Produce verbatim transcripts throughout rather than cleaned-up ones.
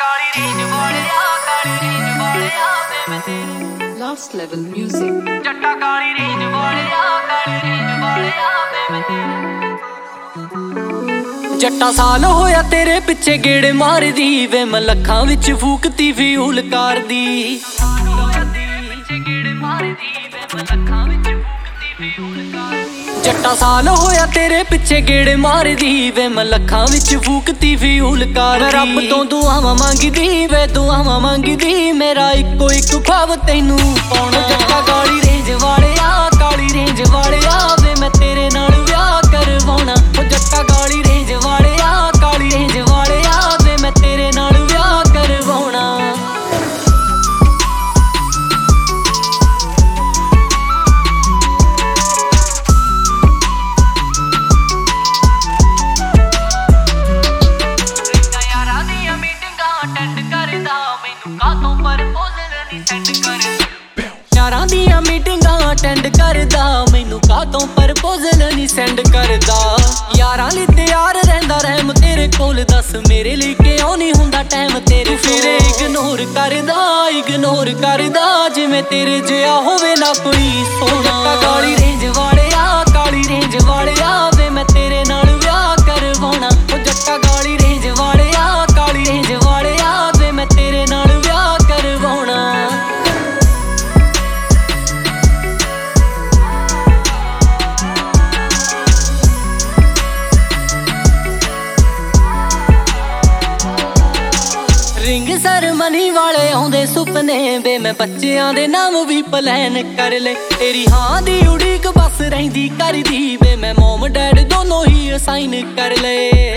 Last level music. जट्टा काली range वालिया काली रेंज वालिया वे मैं तेरे जट्टा साल होया तेरे पिछे गेड़े मार दी वे मैं लखां विच फूकती फ्यूल कार दी जट्टा साल होया तेरे पिछे गेड़े मार दी वे मैं लखां विच फूकती फ्यूल कार रब तो दुआवां मंगदी वे दुआवां मंगदी मेरा इको इक ख्वाब तैनू पाउणा जट्टा काली रेंज वालिया काली रेंज वालिया वे मैं तेरे नाल विआह करवाउणा ओ जट्टा काली रेंज वालिया काली रेंज वालिया वे मैं तेरे नाल विआह करवाउणा यारां दियां मीटिंगां अटेंड करदा मैनू कातों प्रपोजल नहीं सेंड करदा यारां लई तैयार रहिंदा रहम तेरे कोल दस मेरे लिए क्यों नहीं हुंदा टाइम तेरे फिर इग्नोर करदा इग्नोर करदा जिवें तेरे जिहा होवे ना कोई सोना काली रेंज वालिया काली रेंज वालिया वे मैं तेरे नाल विआह करवाउणा ओ जट्टा काली रेंज वालिया काली रेंज वालिया वे मैं तेरे नाल विआह करवाउणा रिंग सरमनी वाले आउंदे सुपने वे मैं बच्चियां दे नाम भी प्लान कर ले तेरी हां दी उड़ीक बस रहिंदी करदी वे मैं मॉम डैड दोनों ही असाइन कर ले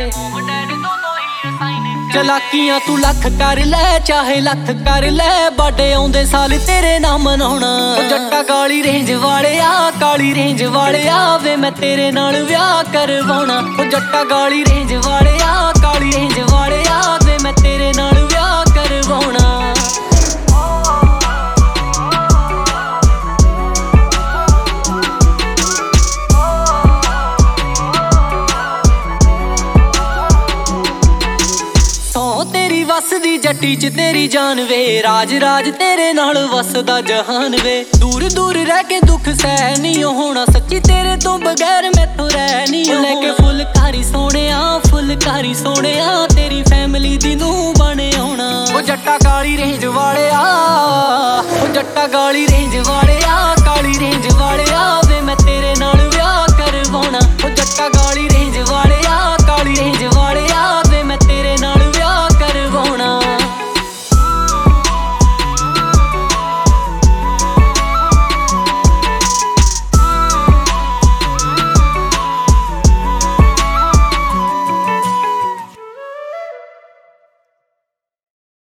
चलाकियां तू लख कर ले चाहे लख कर ले बड़े आउंदे साल तेरे नाम मनाउणा ओ जट्टा काली रेंज वालिया काली रेंज वालिया वे मैं तेरे नाल विआह करवाउणा ओ जट्टा काली रेंज वालिया काली रेंज वालिया वे मैं तेरे नाल विआह करवाउणा वसदी जट्टी च तेरी जान वे राज राज तेरे नाल वसदा जहान वे दूर दूर रह के दुख सह नहीं होना सच्ची तेरे तो बगैर मैथों रह नहीं लेके फुलकारी सोहणिया फुलकारी सोहणिया तेरी फैमिली दी नूं बने आउणा ओ जट्टा काली रेंज वालिया ओ जट्टा काली रेंज वालिया काली रेंज